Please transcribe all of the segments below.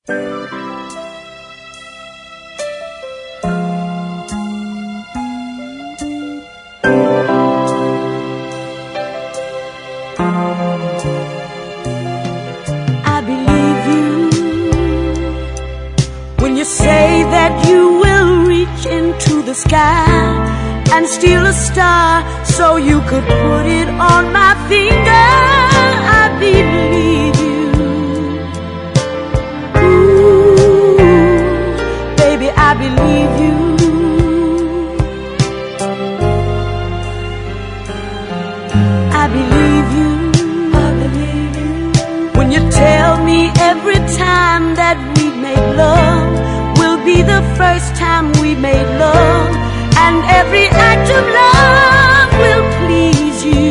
I believe you when you say that you will reach into the sky and steal a star so you could put it on my finger. I believe you. Ooh, baby, I believe you. I believe you. I believe you. When you tell me every time that we made love will be the first time we made love, and every act of love will please you.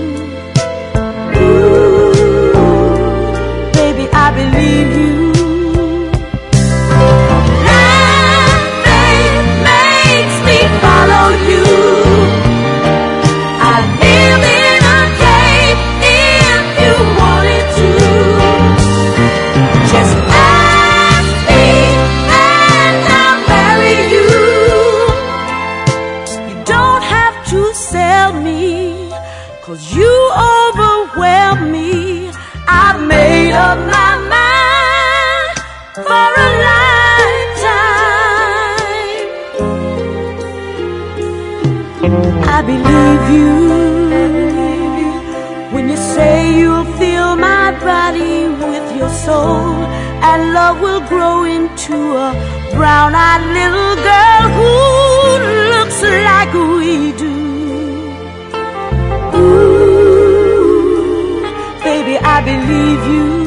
Ooh, baby, I believe you. Life makes me follow you. I'd live in a cave if you wanted to. Just ask me and I'll marry you. You don't have to sell me, 'cause you overwhelm me. I've made up my mind for a lifetime. I believe you when you say you'll fill my body with your soul, and love will grow into a brown-eyed little girl who looks like we do. Ooh, baby, I believe you.